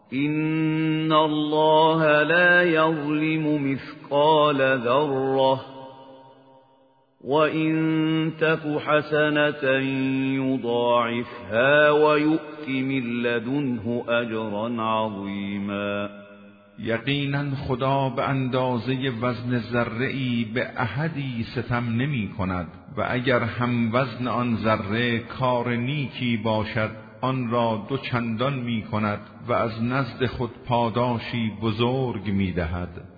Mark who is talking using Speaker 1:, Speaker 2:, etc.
Speaker 1: إن الله لا يظلم مثقال ذرة وإن تك حسنة يضاعفها ويؤت من لدنه أجرا عظيما.
Speaker 2: یقینا خدا به اندازه وزن ذره‌ای به احدی ستم نمی کند و اگر هم وزن آن ذره کار نیکی باشد آن را 2 چندان می کند و از نزد خود پاداشی بزرگ می دهد.